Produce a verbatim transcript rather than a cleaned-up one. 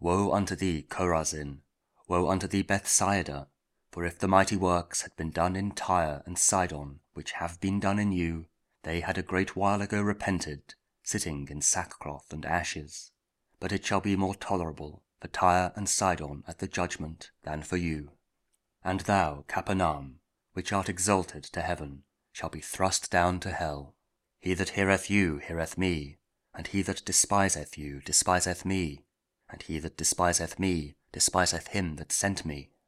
Woe unto thee, Chorazin! Woe unto thee, Bethsaida! For if the mighty works had been done in Tyre and Sidon, which have been done in you, they had a great while ago repented, sitting in sackcloth and ashes. But it shall be more tolerable for Tyre and Sidon at the judgment than for you. And thou, Capernaum, which art exalted to heaven, shall be thrust down to hell. He that heareth you heareth me, and he that despiseth you despiseth me, and he that despiseth me despiseth him that sent me.